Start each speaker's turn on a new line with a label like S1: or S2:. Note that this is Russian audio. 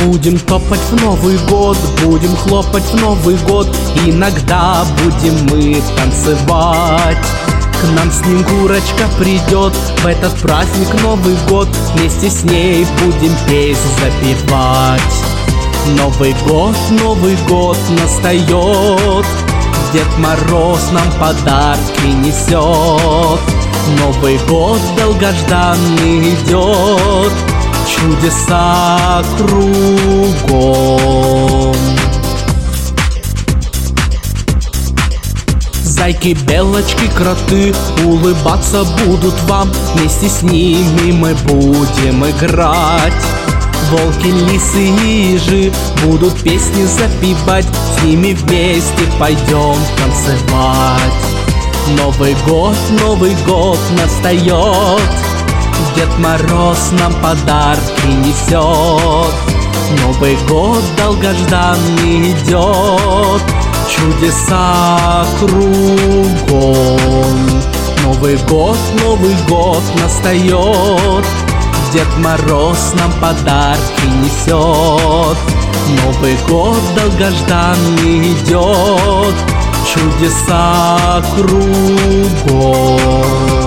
S1: Будем топать в Новый год, будем хлопать в Новый год. Иногда будем мы танцевать. К нам Снегурочка придет в этот праздник Новый год. Вместе с ней будем песнь запевать. Новый год настает. Дед Мороз нам подарки несет. Новый год долгожданный идет. Чудеса кругом. Зайки, белочки, кроты улыбаться будут вам. Вместе с ними мы будем играть. Волки, лисы и ежи будут песни запевать. С ними вместе пойдем танцевать. Новый год настает. Дед Мороз нам подарки несет. Новый год долгожданный идет. Чудеса кругом. Новый год настает. Дед Мороз нам подарки несет. Новый год долгожданный идет. Чудеса кругом.